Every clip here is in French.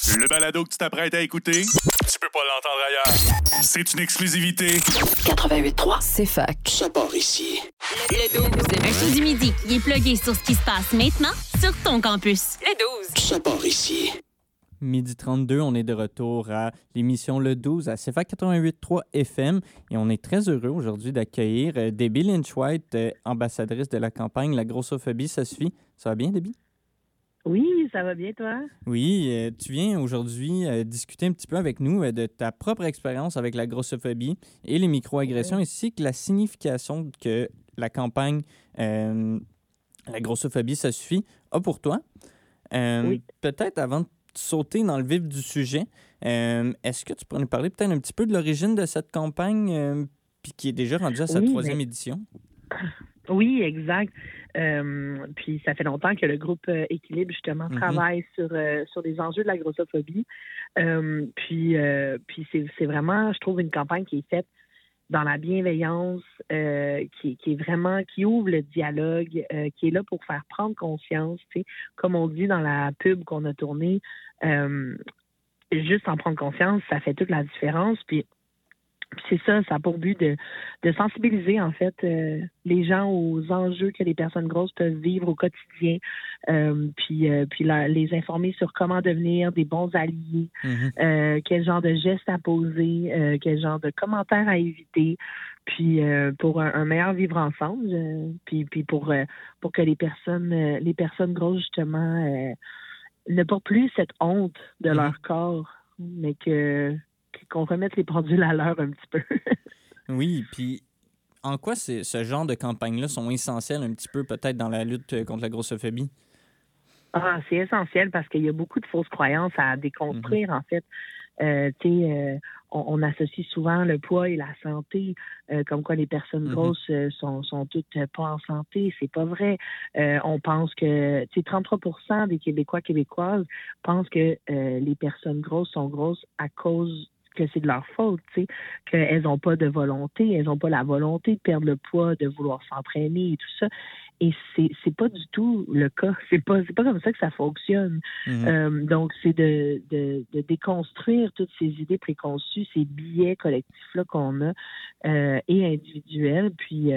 Le balado que tu t'apprêtes à écouter, tu peux pas l'entendre ailleurs. C'est une exclusivité. 88.3, c'est fac. ça part ici. Un show du midi qui est plugué sur ce qui se passe maintenant sur ton campus. Le 12. Ça part ici. Midi 32, on est de retour à l'émission Le 12 à CFAC 88.3 FM et on est très heureux aujourd'hui d'accueillir Debbie Lynch-White, ambassadrice de la campagne La Grossophobie, ça suffit. Ça va bien, Debbie? Oui, ça va bien, toi? Oui, tu viens aujourd'hui discuter un petit peu avec nous de ta propre expérience avec la grossophobie et les microagressions, ainsi que la signification que la campagne La Grossophobie, ça suffit a pour toi. Oui. Peut-être avant de sauter dans le vif du sujet, est-ce que tu pourrais nous parler peut-être un petit peu de l'origine de cette campagne puis qui est déjà rendue à sa troisième édition? Oui, exact. Puis ça fait longtemps que le groupe Équilibre, justement, travaille sur les enjeux de la grossophobie. Puis c'est vraiment, je trouve, une campagne qui est faite dans la bienveillance, qui est vraiment, qui ouvre le dialogue, qui est là pour faire prendre conscience, tu sais, comme on dit dans la pub qu'on a tournée, juste en prendre conscience, ça fait toute la différence. Puis c'est ça, ça a pour but de sensibiliser, en fait, les gens aux enjeux que les personnes grosses peuvent vivre au quotidien, puis les informer sur comment devenir des bons alliés, quel genre de gestes à poser, quel genre de commentaires à éviter, puis pour un meilleur vivre ensemble, puis pour que les personnes grosses, justement, ne portent plus cette honte de leur corps, mais qu'on remette les pendules à l'heure un petit peu. Oui, puis en quoi ce genre de campagnes-là sont essentielles un petit peu peut-être dans la lutte contre la grossophobie? Ah, c'est essentiel parce qu'il y a beaucoup de fausses croyances à déconstruire, en fait. On associe souvent le poids et la santé, comme quoi les personnes grosses sont toutes pas en santé. C'est pas vrai. On pense que 33% des Québécoises pensent que les personnes grosses sont grosses à cause que c'est de leur faute, tu sais, qu'elles n'ont pas de volonté, elles n'ont pas la volonté de perdre le poids, de vouloir s'entraîner et tout ça. Et c'est pas du tout le cas. C'est pas comme ça que ça fonctionne. Donc, c'est de déconstruire toutes ces idées préconçues, ces biais collectifs-là qu'on a et individuels, puis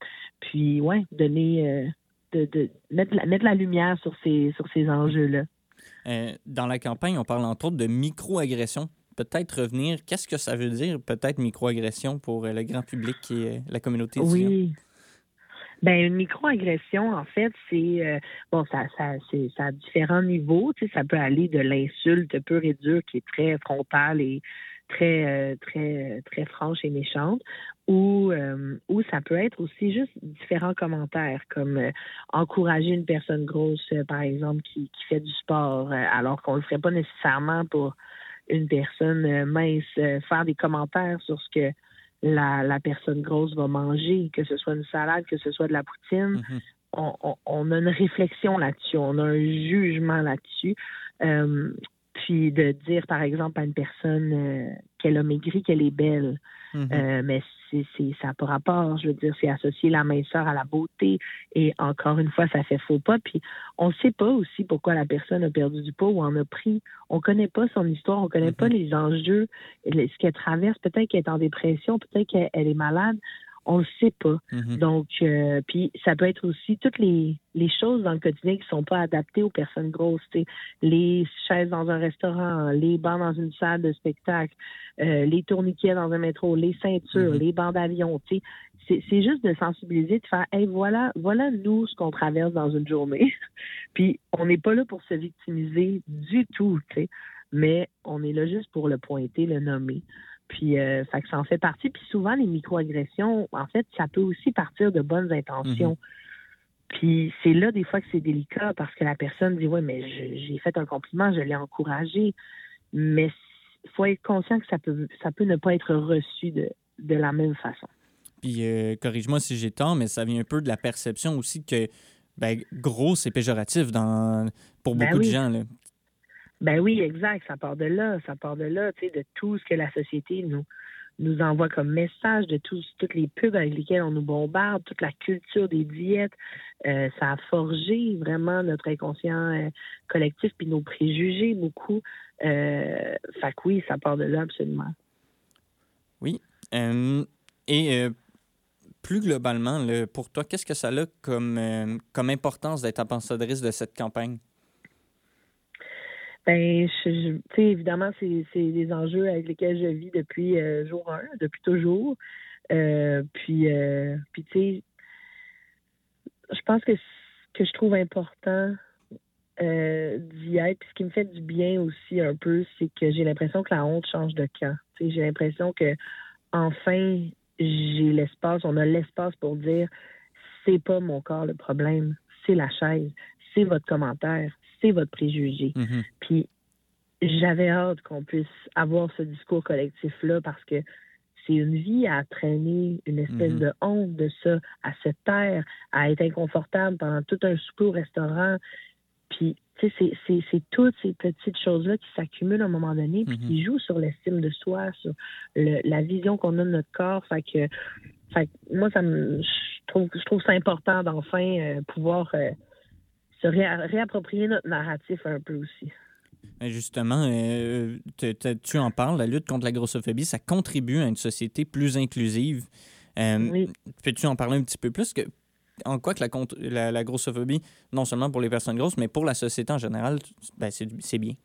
donner mettre la lumière sur ces enjeux-là. Dans la campagne, on parle entre autres de microagression. Peut-être revenir, qu'est-ce que ça veut dire, peut-être microagression pour le grand public qui est la communauté étudiante? Oui. Ben une microagression, en fait, c'est ça a différents niveaux. Tu sais, ça peut aller de l'insulte pure et dure qui est très frontale et très très franche et méchante, ou ça peut être aussi juste différents commentaires, comme encourager une personne grosse, par exemple, qui fait du sport, alors qu'on le ferait pas nécessairement pour une personne mince, faire des commentaires sur ce que la personne grosse va manger, que ce soit une salade, que ce soit de la poutine. On a une réflexion là-dessus, on a un jugement là-dessus. Puis de dire, par exemple, à une personne qu'elle a maigri, qu'elle est belle. Mais ça n'a pas rapport. Je veux dire, c'est associer la minceur à la beauté. Et encore une fois, ça fait faux pas. Puis on ne sait pas aussi pourquoi la personne a perdu du poids ou en a pris. On ne connaît pas son histoire, on ne connaît pas les enjeux, ce qu'elle traverse. Peut-être qu'elle est en dépression, peut-être qu'elle est malade. On le sait pas. Donc, puis ça peut être aussi toutes les choses dans le quotidien qui sont pas adaptées aux personnes grosses. T'sais. Les chaises dans un restaurant, les bancs dans une salle de spectacle, les tourniquets dans un métro, les ceintures, les bancs d'avion. C'est juste de sensibiliser, de faire, hey, voilà nous ce qu'on traverse dans une journée. Puis on n'est pas là pour se victimiser du tout, mais on est là juste pour le pointer, le nommer. Puis, fait que ça en fait partie. Puis souvent, les microagressions, en fait, ça peut aussi partir de bonnes intentions. Puis c'est là, des fois, que c'est délicat parce que la personne dit, ouais, mais j'ai fait un compliment, je l'ai encouragé. Mais il faut être conscient que ça peut ne pas être reçu de la même façon. Puis, corrige-moi si j'ai tort, mais ça vient un peu de la perception aussi que, gros, c'est péjoratif pour beaucoup de gens, là. Ben oui, exact. Ça part de là, tu sais, de tout ce que la société nous envoie comme message, de toutes les pubs avec lesquelles on nous bombarde, toute la culture des diètes. Ça a forgé vraiment notre inconscient collectif puis nos préjugés beaucoup. Fait que oui, ça part de là, absolument. Oui. Plus globalement, là, pour toi, qu'est-ce que ça a comme importance d'être ambassadrice de cette campagne? Ben, tu sais, évidemment, c'est des enjeux avec lesquels je vis depuis jour 1, depuis toujours. Puis tu sais, je pense que ce que je trouve important d'y être, puis ce qui me fait du bien aussi un peu, c'est que j'ai l'impression que la honte change de camp. Tu sais, j'ai l'impression que enfin, on a l'espace pour dire, c'est pas mon corps le problème, c'est la chaise, c'est votre commentaire, c'est votre préjugé. Mm-hmm. Puis j'avais hâte qu'on puisse avoir ce discours collectif-là parce que c'est une vie à traîner une espèce de honte de ça, à se taire, à être inconfortable pendant tout un souper au restaurant. Puis, tu sais, c'est toutes ces petites choses-là qui s'accumulent à un moment donné, puis qui jouent sur l'estime de soi, sur la vision qu'on a de notre corps. Fait que moi, je trouve ça important d'enfin pouvoir se réapproprier notre narratif un peu aussi. Justement, tu en parles, la lutte contre la grossophobie, ça contribue à une société plus inclusive. Oui. Peux-tu en parler un petit peu plus? En quoi que la grossophobie, non seulement pour les personnes grosses, mais pour la société en général, ben, c'est bien?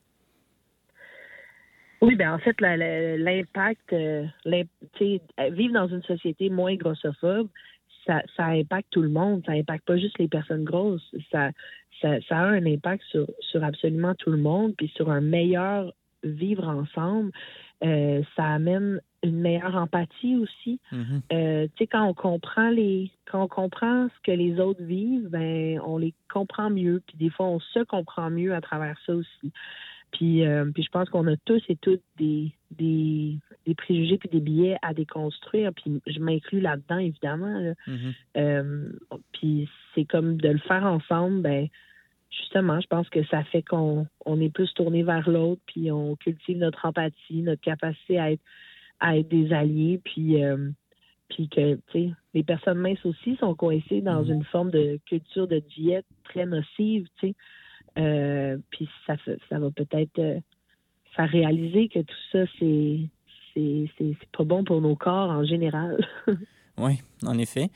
Oui, ben en fait, l'impact, vivre dans une société moins grossophobe, ça impacte tout le monde. Ça impacte pas juste les personnes grosses. Ça a un impact sur absolument tout le monde, puis sur un meilleur vivre ensemble. Ça amène une meilleure empathie aussi. Mm-hmm. Tu sais, quand on comprend ce que les autres vivent, ben on les comprend mieux. Puis des fois, on se comprend mieux à travers ça aussi. Puis je pense qu'on a tous et toutes des préjugés puis des biais à déconstruire. Puis je m'inclus là-dedans, évidemment. Là. Mm-hmm. Puis c'est comme de le faire ensemble, ben justement, je pense que ça fait qu'on est plus tourné vers l'autre, puis on cultive notre empathie, notre capacité à être des alliés, puis que, tu sais, les personnes minces aussi sont coincées dans une forme de culture de diète très nocive, tu sais. Puis ça va peut-être faire réaliser que tout ça, c'est pas bon pour nos corps en général. Oui, en effet.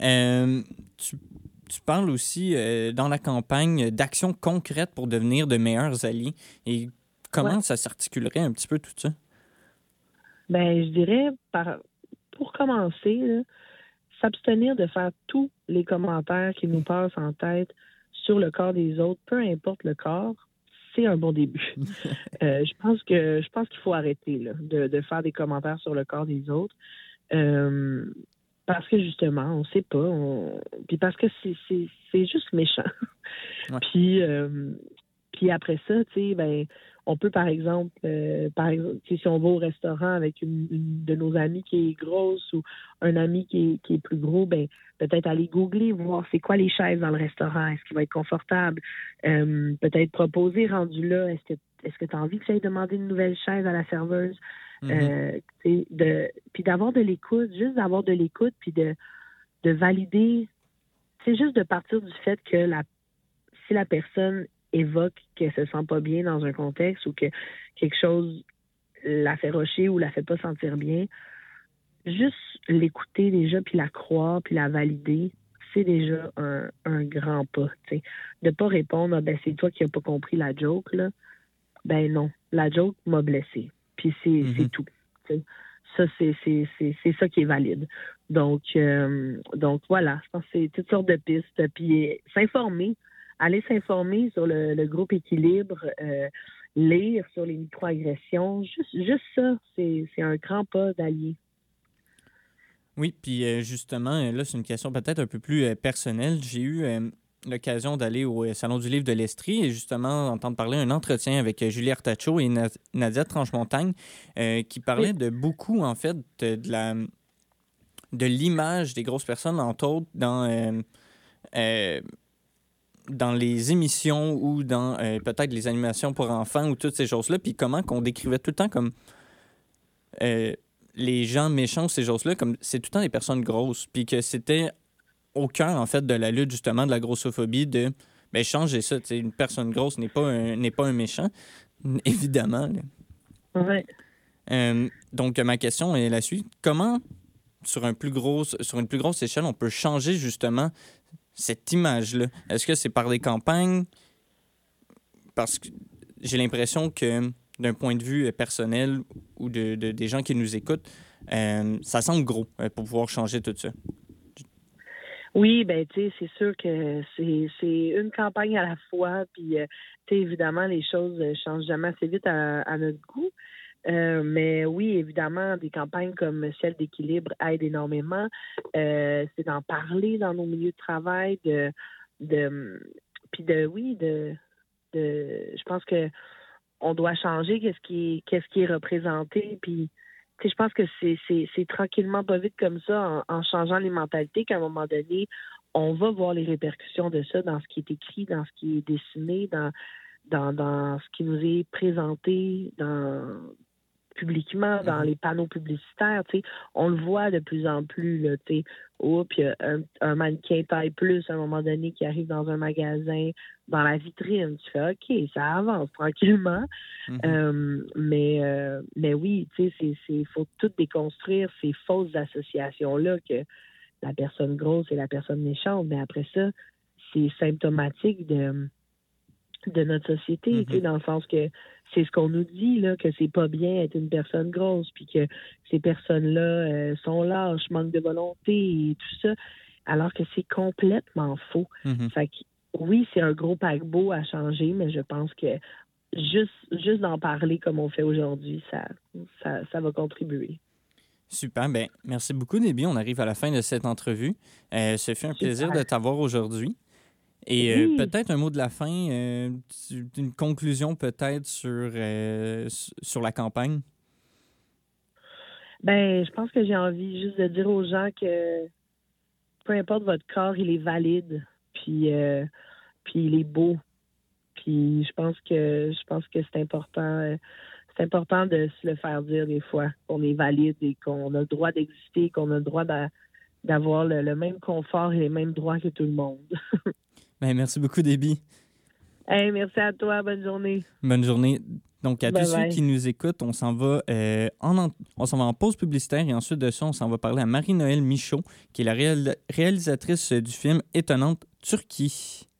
Tu parles aussi dans la campagne d'actions concrètes pour devenir de meilleurs alliés. Et comment ça s'articulerait un petit peu tout ça? Ben, je dirais, pour commencer, là, s'abstenir de faire tous les commentaires qui nous passent en tête sur le corps des autres, peu importe le corps, c'est un bon début. Je pense qu'il faut arrêter là, de faire des commentaires sur le corps des autres. Parce que justement, on sait pas. Puis parce que c'est juste méchant. Ouais. Puis après ça, tu sais, ben, on peut par exemple, si on va au restaurant avec une de nos amies qui est grosse ou un ami qui est plus gros, ben peut-être aller googler, voir c'est quoi les chaises dans le restaurant, est-ce qu'il va être confortable, peut-être proposer rendu là, est-ce que tu as envie que j'aille demander une nouvelle chaise à la serveuse? Puis d'avoir de l'écoute, juste d'avoir de l'écoute, puis de valider, c'est juste de partir du fait que si la personne évoque qu'elle se sent pas bien dans un contexte ou que quelque chose la fait rocher ou la fait pas sentir bien, juste l'écouter déjà, puis la croire, puis la valider, c'est déjà un grand pas, tu sais. De pas répondre, ben c'est toi qui n'as pas compris la joke, là. Ben non, la joke m'a blessé. Puis c'est tout. T'sais. Ça, c'est ça qui est valide. Donc voilà, je pense que c'est toutes sortes de pistes. Puis aller s'informer sur le groupe Équilibre, lire sur les microagressions, juste ça, c'est un grand pas d'allier. Oui, puis justement, là, c'est une question peut-être un peu plus personnelle. J'ai eu l'occasion d'aller au Salon du livre de l'Estrie et justement entendre parler un entretien avec Julie Artachot et Nadia Tranche-Montagne qui parlaient de beaucoup, en fait, de l'image des grosses personnes, entre autres, dans les émissions ou dans peut-être les animations pour enfants ou toutes ces choses-là, puis comment qu'on décrivait tout le temps comme les gens méchants, ces choses-là, comme c'est tout le temps des personnes grosses, puis que c'était au cœur, en fait, de la lutte, justement, de la grossophobie, de changer ça. Une personne grosse n'est pas un méchant. Évidemment. Là. Ouais. Donc, ma question est la suite. Comment, sur une plus grosse échelle, on peut changer justement cette image-là? Est-ce que c'est par des campagnes? Parce que j'ai l'impression que d'un point de vue personnel ou des gens qui nous écoutent, ça semble gros pour pouvoir changer tout ça. Oui, ben tu sais, c'est sûr que c'est une campagne à la fois, puis tu sais, évidemment, les choses changent jamais assez vite à notre goût. Mais oui, évidemment, des campagnes comme celle d'Équilibre aident énormément. C'est d'en parler dans nos milieux de travail, je pense que on doit changer qu'est-ce qui est représenté, puis tu sais, je pense que c'est tranquillement pas vite comme ça, en changeant les mentalités, qu'à un moment donné, on va voir les répercussions de ça dans ce qui est écrit, dans ce qui est dessiné, dans ce qui nous est présenté, publiquement dans les panneaux publicitaires, tu sais, on le voit de plus en plus, là, tu sais. Puis un mannequin taille plus à un moment donné qui arrive dans un magasin, dans la vitrine, tu fais OK, ça avance tranquillement. Mais oui, tu sais, il faut tout déconstruire ces fausses associations-là que la personne grosse et la personne méchante, mais après ça, c'est symptomatique de notre société, tu sais, dans le sens que c'est ce qu'on nous dit, là, que c'est pas bien être une personne grosse, puis que ces personnes-là sont lâches, manquent de volonté et tout ça, alors que c'est complètement faux. Fait que oui, c'est un gros paquebot à changer, mais je pense que juste d'en parler comme on fait aujourd'hui, ça va contribuer. Super. Ben, merci beaucoup, Déby. On arrive à la fin de cette entrevue. Ce fut un plaisir de t'avoir aujourd'hui. Et peut-être un mot de la fin, une conclusion peut-être sur la campagne. Ben, je pense que j'ai envie juste de dire aux gens que peu importe votre corps, il est valide, puis il est beau. Puis je pense que c'est important. C'est important de se le faire dire des fois qu'on est valide et qu'on a le droit d'exister, qu'on a le droit d'avoir le même confort et les mêmes droits que tout le monde. Ben, merci beaucoup, Déby. Hey, merci à toi. Bonne journée. Bonne journée. Donc, à tous ceux qui nous écoutent, on s'en va en pause publicitaire et ensuite de ça, on s'en va parler à Marie-Noëlle Michaud, qui est la réalisatrice du film Étonnante Turquie.